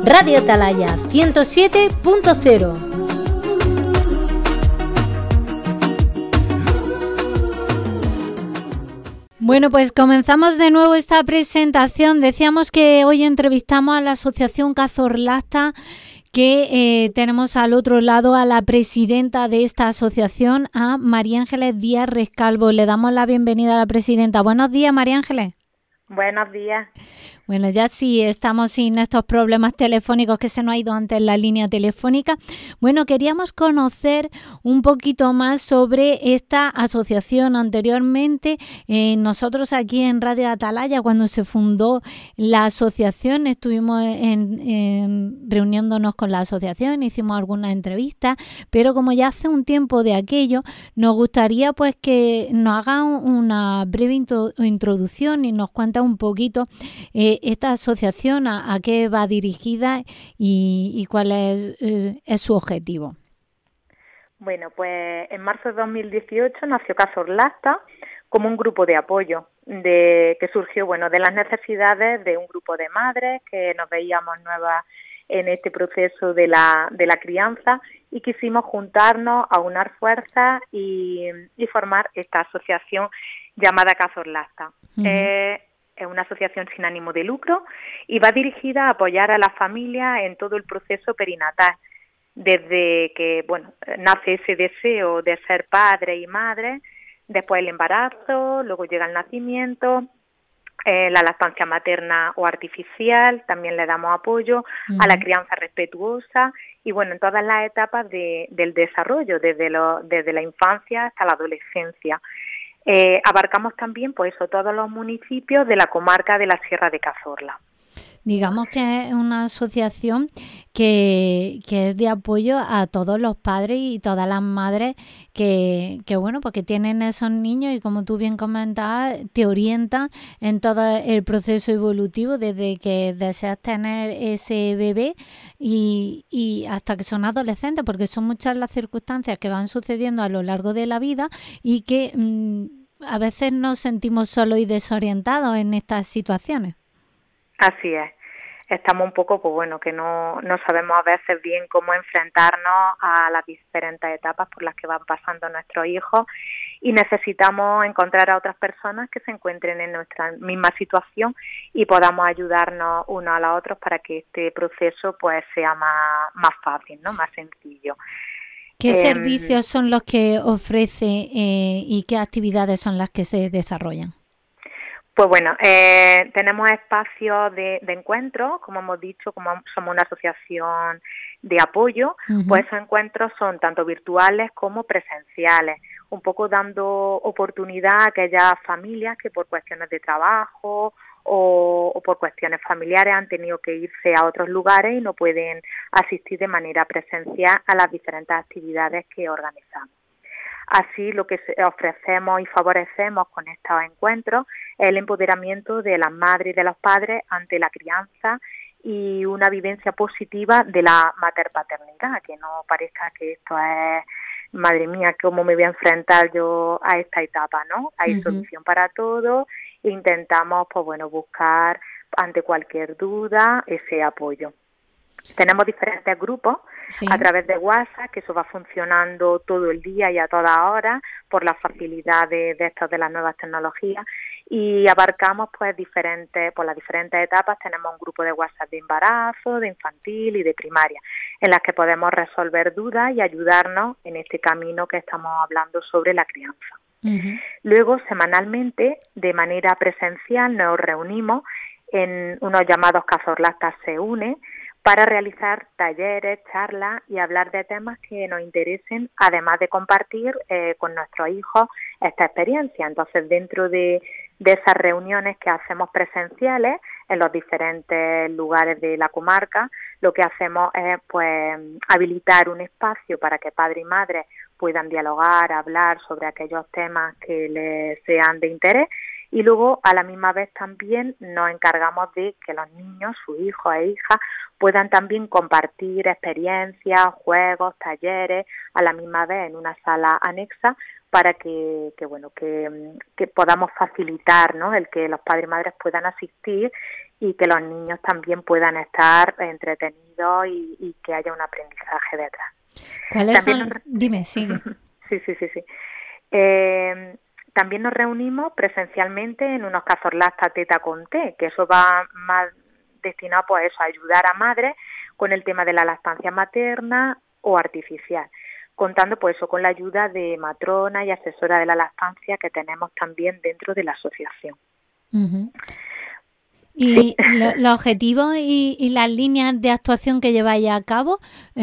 Radio Atalaya 107.0. Bueno, pues comenzamos de nuevo esta presentación. Decíamos que hoy entrevistamos a la Asociación Cazorlasta, que tenemos al otro lado a la presidenta de esta asociación, a María Ángeles Díaz Rescalvo. Le damos la bienvenida a la presidenta. Buenos días, María Ángeles. Buenos días. Bueno, ya sí estamos sin estos problemas telefónicos que se nos ha ido antes la línea telefónica. Bueno, queríamos conocer un poquito más sobre esta asociación. Anteriormente, nosotros aquí en Radio Atalaya, cuando se fundó la asociación, estuvimos reuniéndonos con la asociación, hicimos algunas entrevistas, pero como ya hace un tiempo de aquello, nos gustaría pues que nos haga una breve introducción y nos cuenta un poquito esta asociación, a qué va dirigida y cuál es su objetivo. Bueno, pues en marzo de 2018 nació Cazorlasta como un grupo de apoyo que surgió, de las necesidades de un grupo de madres que nos veíamos nuevas en este proceso de la crianza y quisimos juntarnos, aunar fuerzas y formar esta asociación llamada Cazorlasta. Uh-huh. Es una asociación sin ánimo de lucro y va dirigida a apoyar a la familia en todo el proceso perinatal, desde que nace ese deseo de ser padre y madre, después el embarazo, luego llega el nacimiento, la lactancia materna o artificial, también le damos apoyo, a la crianza respetuosa y en todas las etapas del desarrollo, desde la infancia hasta la adolescencia. Abarcamos también todos los municipios de la comarca de la Sierra de Cazorla. Digamos que es una asociación que es de apoyo a todos los padres y todas las madres que tienen esos niños y, como tú bien comentabas, te orientan en todo el proceso evolutivo desde que deseas tener ese bebé y hasta que son adolescentes, porque son muchas las circunstancias que van sucediendo a lo largo de la vida y que a veces nos sentimos solos y desorientados en estas situaciones. Así es. Estamos un poco, que no sabemos a veces bien cómo enfrentarnos a las diferentes etapas por las que van pasando nuestros hijos y necesitamos encontrar a otras personas que se encuentren en nuestra misma situación y podamos ayudarnos unos a los otros para que este proceso sea más fácil, ¿no? Más sencillo. ¿Qué servicios son los que ofrece y qué actividades son las que se desarrollan? Pues tenemos espacios de encuentro, como hemos dicho, como somos una asociación de apoyo, uh-huh. Pues esos encuentros son tanto virtuales como presenciales, un poco dando oportunidad a aquellas familias que por cuestiones de trabajo o por cuestiones familiares han tenido que irse a otros lugares y no pueden asistir de manera presencial a las diferentes actividades que organizamos. Así, lo que ofrecemos y favorecemos con estos encuentros es el empoderamiento de las madres y de los padres ante la crianza y una vivencia positiva de la materpaternidad, que no parezca que esto es, madre mía, cómo me voy a enfrentar yo a esta etapa, ¿no? Hay uh-huh. solución para todo e intentamos, buscar ante cualquier duda ese apoyo. Tenemos diferentes grupos a través de WhatsApp, que eso va funcionando todo el día y a todas horas por la facilidad de las nuevas tecnologías y abarcamos las diferentes etapas. Tenemos un grupo de WhatsApp de embarazo, de infantil y de primaria, en las que podemos resolver dudas y ayudarnos en este camino que estamos hablando sobre la crianza. Uh-huh. Luego, semanalmente, de manera presencial, nos reunimos en unos llamados Cazorlasta se une, para realizar talleres, charlas y hablar de temas que nos interesen, además de compartir con nuestros hijos esta experiencia. Entonces, dentro de esas reuniones que hacemos presenciales en los diferentes lugares de la comarca, lo que hacemos es habilitar un espacio para que padre y madre puedan dialogar, hablar sobre aquellos temas que les sean de interés. Y luego, a la misma vez, también nos encargamos de que los niños, sus hijos e hijas, puedan también compartir experiencias, juegos, talleres, a la misma vez en una sala anexa para que podamos facilitar, ¿no?, el que los padres y madres puedan asistir y que los niños también puedan estar entretenidos y que haya un aprendizaje detrás. ¿Cuáles son? Dime, sigue. Sí. También nos reunimos presencialmente en unos cazorlastas teta con té, que eso va más destinado pues eso, a ayudar a madres con el tema de la lactancia materna o artificial, contando pues eso con la ayuda de matrona y asesora de la lactancia que tenemos también dentro de la asociación. Uh-huh. ¿Y los objetivos y las líneas de actuación que lleváis a cabo,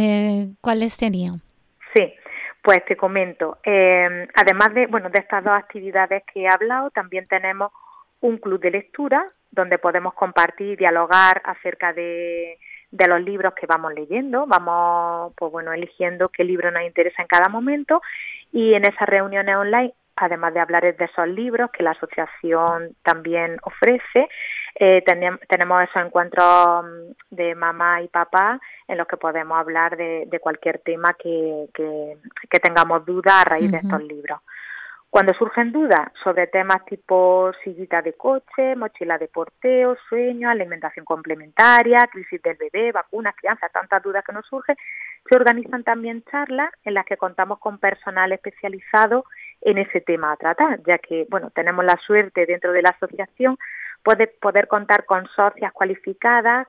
cuáles serían? Sí, pues te comento. Además de estas dos actividades que he hablado, también tenemos un club de lectura donde podemos compartir y dialogar acerca de los libros que vamos leyendo. Vamos, eligiendo qué libro nos interesa en cada momento, y en esas reuniones online, además de hablar de esos libros que la asociación también ofrece, tenemos esos encuentros de mamá y papá en los que podemos hablar de cualquier tema que tengamos dudas a raíz de estos libros. Cuando surgen dudas sobre temas tipo sillita de coche, mochila de porteo, sueño, alimentación complementaria, crisis del bebé, vacunas, crianza, tantas dudas que nos surgen, se organizan también charlas en las que contamos con personal especializado en ese tema a tratar, ya que tenemos la suerte dentro de la asociación poder contar con socias cualificadas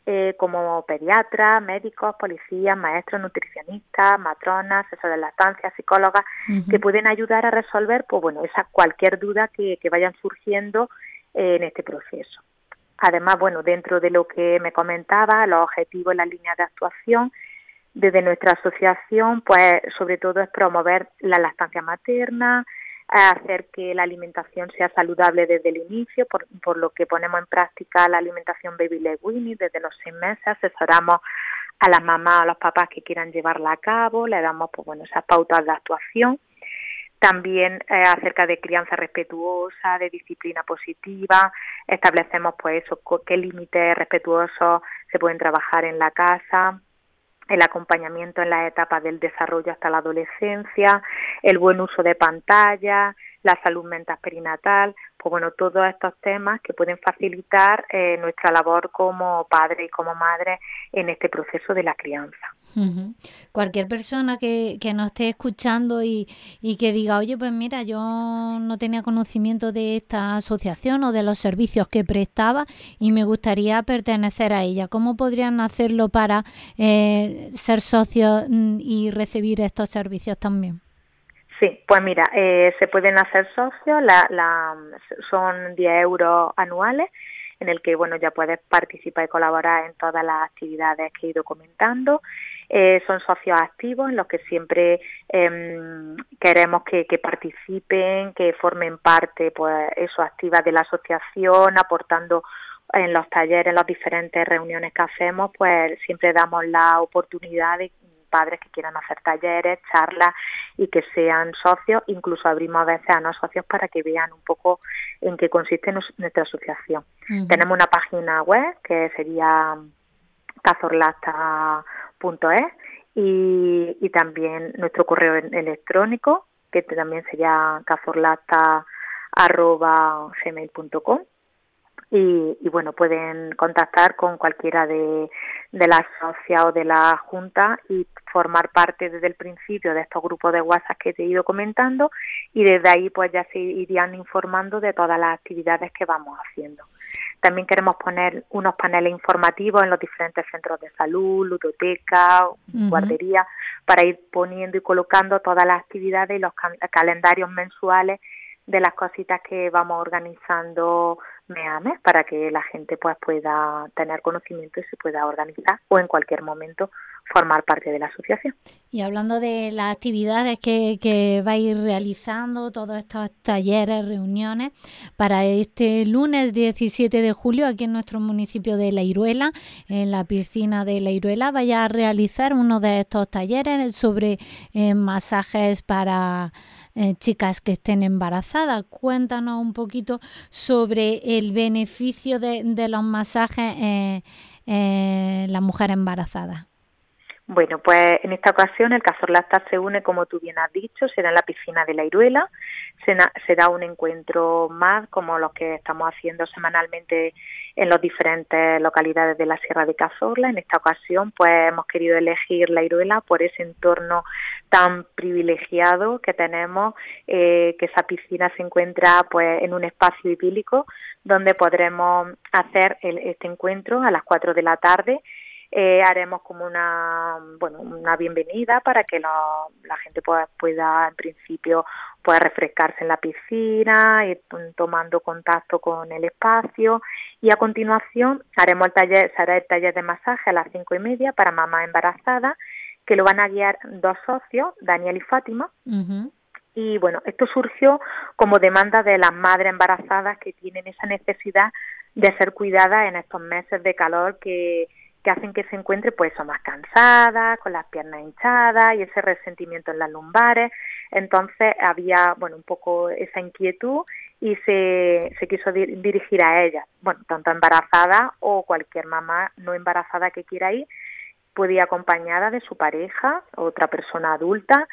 como pediatras, médicos, policías, maestros, nutricionistas, matronas, asesores de lactancia, psicólogas, que pueden ayudar a resolver cualquier duda que vayan surgiendo en este proceso. Además, dentro de lo que me comentaba, los objetivos y las líneas de actuación desde nuestra asociación, pues sobre todo es promover la lactancia materna, hacer que la alimentación sea saludable desde el inicio, por lo que ponemos en práctica la alimentación Baby Led Weaning desde los 6 meses, asesoramos a las mamás, a los papás que quieran llevarla a cabo, le damos esas pautas de actuación. También acerca de crianza respetuosa, de disciplina positiva, establecemos qué límites respetuosos se pueden trabajar en la casa, el acompañamiento en las etapas del desarrollo hasta la adolescencia, el buen uso de pantalla, la salud mental perinatal, todos estos temas que pueden facilitar nuestra labor como padre y como madre en este proceso de la crianza. Uh-huh. Cualquier persona que nos esté escuchando y que diga, oye, pues mira, yo no tenía conocimiento de esta asociación o de los servicios que prestaba y me gustaría pertenecer a ella, ¿cómo podrían hacerlo para ser socios y recibir estos servicios también? Sí, pues mira, se pueden hacer socios, son 10 euros anuales, en el que ya puedes participar y colaborar en todas las actividades que he ido comentando. Son socios activos en los que siempre queremos que participen, que formen parte activa de la asociación, aportando en los talleres, en las diferentes reuniones que hacemos, pues siempre damos la oportunidad de padres que quieran hacer talleres, charlas y que sean socios. Incluso abrimos a veces a no socios para que vean un poco en qué consiste nuestra asociación. Uh-huh. Tenemos una página web que sería cazorlacta.es y también nuestro correo electrónico, que también sería cazorlacta@gmail.com. Y pueden contactar con cualquiera de las socias o de la junta y formar parte desde el principio de estos grupos de WhatsApp que te he ido comentando, y desde ahí pues ya se irían informando de todas las actividades que vamos haciendo. También queremos poner unos paneles informativos en los diferentes centros de salud, ludoteca, guardería, para ir poniendo y colocando todas las actividades y los calendarios mensuales de las cositas que vamos organizando mes a mes, para que la gente pues pueda tener conocimiento y se pueda organizar o en cualquier momento formar parte de la asociación. Y hablando de las actividades que va a ir realizando, todos estos talleres, reuniones, para este lunes 17 de julio aquí en nuestro municipio de La Iruela, en la piscina de La Iruela, vaya a realizar uno de estos talleres sobre masajes para chicas que estén embarazadas. Cuéntanos un poquito sobre el beneficio de los masajes en la mujer embarazada. Bueno, pues en esta ocasión el Cazorlastas se une, como tú bien has dicho, será en la piscina de la Iruela. Será un encuentro más como los que estamos haciendo semanalmente en las diferentes localidades de la Sierra de Cazorla. En esta ocasión pues hemos querido elegir la Iruela por ese entorno tan privilegiado que tenemos, que esa piscina se encuentra pues en un espacio idílico donde podremos hacer este encuentro a las 4 de la tarde. Haremos como una bienvenida para que la gente pueda en principio refrescarse en la piscina, ir tomando contacto con el espacio, y a continuación será el taller de masaje a las 5:30 para mamás embarazadas, que lo van a guiar 2 socios, Daniel y Fátima. Uh-huh. Y bueno, esto surgió como demanda de las madres embarazadas que tienen esa necesidad de ser cuidadas en estos meses de calor que hacen que se encuentre pues más cansada, con las piernas hinchadas y ese resentimiento en las lumbares. Entonces había un poco esa inquietud y se quiso dirigir a ellas. Tanto embarazada o cualquier mamá no embarazada que quiera ir, puede ir acompañada de su pareja, otra persona adulta,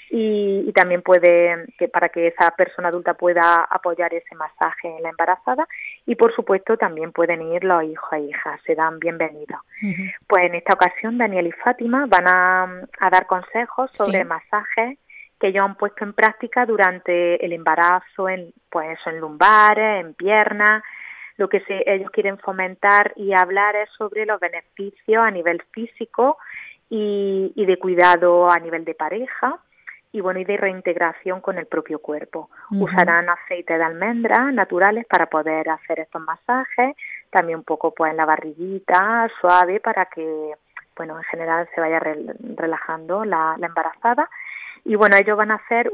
y también para que esa persona adulta pueda apoyar ese masaje en la embarazada, y por supuesto también pueden ir los hijos e hijas, se dan bienvenidos. Uh-huh. Pues en esta ocasión Daniel y Fátima van a dar consejos sobre masajes que ellos han puesto en práctica durante el embarazo, en lumbares, en piernas. Lo que ellos quieren fomentar y hablar es sobre los beneficios a nivel físico y de cuidado a nivel de pareja, y de reintegración con el propio cuerpo. Uh-huh. Usarán aceite de almendras naturales para poder hacer estos masajes, también un poco en la barriguita, suave, para que en general se vaya relajando la embarazada. Y ellos van a hacer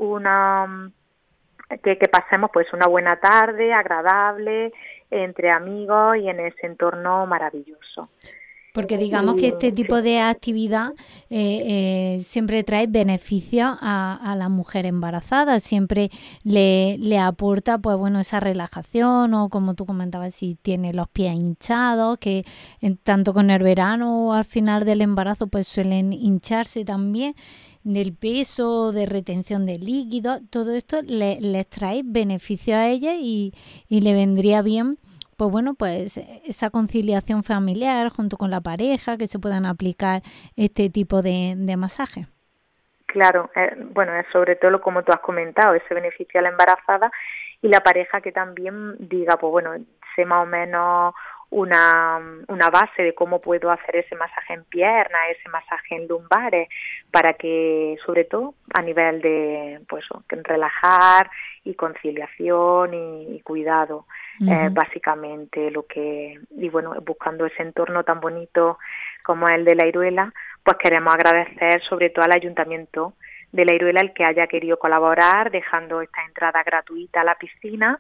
que pasemos una buena tarde agradable entre amigos y en ese entorno maravilloso. Porque digamos que este tipo de actividad siempre trae beneficios a la mujer embarazada, siempre le aporta esa relajación, o como tú comentabas, si tiene los pies hinchados, que tanto con el verano o al final del embarazo pues suelen hincharse también, del peso, de retención de líquidos. Todo esto les trae beneficios a ella y le vendría bien esa conciliación familiar junto con la pareja, que se puedan aplicar este tipo de masaje. Claro, es sobre todo, como tú has comentado, ese beneficio a la embarazada y la pareja, que también diga, sé más o menos una base de cómo puedo hacer ese masaje en piernas, ese masaje en lumbares, para que, sobre todo, a nivel de relajar y conciliación y cuidado, uh-huh. Básicamente buscando ese entorno tan bonito como el de la Iruela, pues queremos agradecer sobre todo al Ayuntamiento de la Iruela el que haya querido colaborar, dejando esta entrada gratuita a la piscina.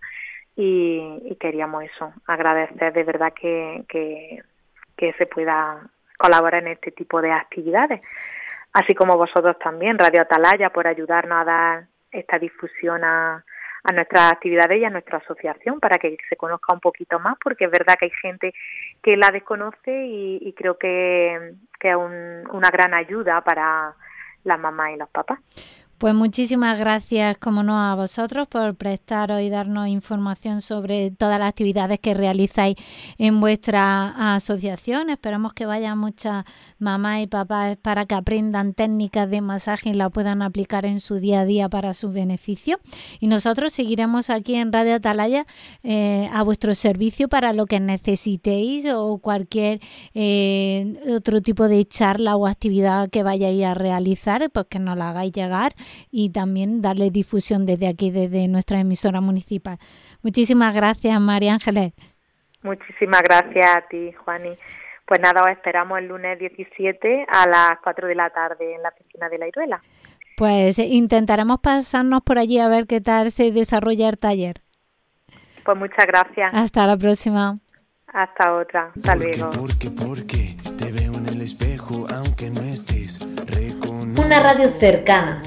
Y queríamos agradecer de verdad que se pueda colaborar en este tipo de actividades, así como vosotros también, Radio Atalaya, por ayudarnos a dar esta difusión a nuestras actividades y a nuestra asociación, para que se conozca un poquito más, porque es verdad que hay gente que la desconoce y creo que es una gran ayuda para las mamás y los papás. Pues muchísimas gracias, como no, a vosotros por prestaros y darnos información sobre todas las actividades que realizáis en vuestra asociación. Esperamos que vayan muchas mamás y papás para que aprendan técnicas de masaje y la puedan aplicar en su día a día para su beneficio. Y nosotros seguiremos aquí en Radio Atalaya a vuestro servicio para lo que necesitéis, o cualquier otro tipo de charla o actividad que vayáis a realizar, pues que nos la hagáis llegar, y también darle difusión desde aquí, desde nuestra emisora municipal. Muchísimas gracias, María Ángeles. Muchísimas gracias a ti, Juani. Pues nada, os esperamos el lunes 17 a las 4 de la tarde en la piscina de la Iruela. Pues intentaremos pasarnos por allí a ver qué tal se desarrolla el taller. Pues muchas gracias. Hasta la próxima. Hasta otra. Hasta luego. Porque te veo en el espejo, aunque no estés. Una radio cercana.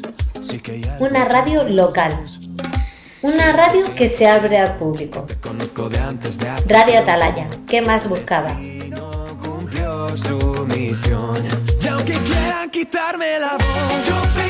Una radio local. Una radio que se abre al público. Radio Atalaya, ¿qué más buscaba? su misión. Y aunque quieran quitarme la voz, yo